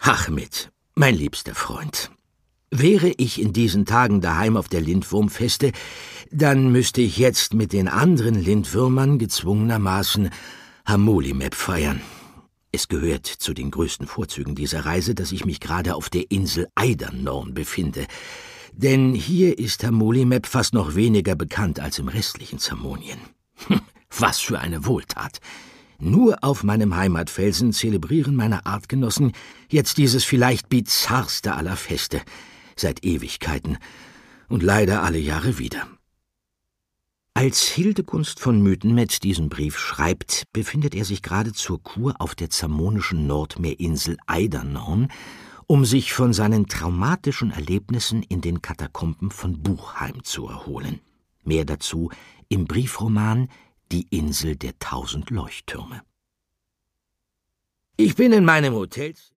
Achmed, mein liebster Freund, wäre ich in diesen Tagen daheim auf der Lindwurmfeste, dann müsste ich jetzt mit den anderen Lindwürmern gezwungenermaßen Hamolimep feiern. Es gehört zu den größten Vorzügen dieser Reise, dass ich mich gerade auf der Insel Eidernorn befinde. Denn hier ist Hamolimep fast noch weniger bekannt als im restlichen Zamonien. Was für eine Wohltat! Nur auf meinem Heimatfelsen zelebrieren meine Artgenossen jetzt dieses vielleicht bizarrste aller Feste, seit Ewigkeiten und leider alle Jahre wieder. Als Hildegunst von Mythenmet diesen Brief schreibt, befindet er sich gerade zur Kur auf der zamonischen Nordmeerinsel Eidernorn, um sich von seinen traumatischen Erlebnissen in den Katakomben von Buchheim zu erholen. Mehr dazu im Briefroman »Die Insel der 1000 Leuchttürme«. Ich bin in meinem Hotel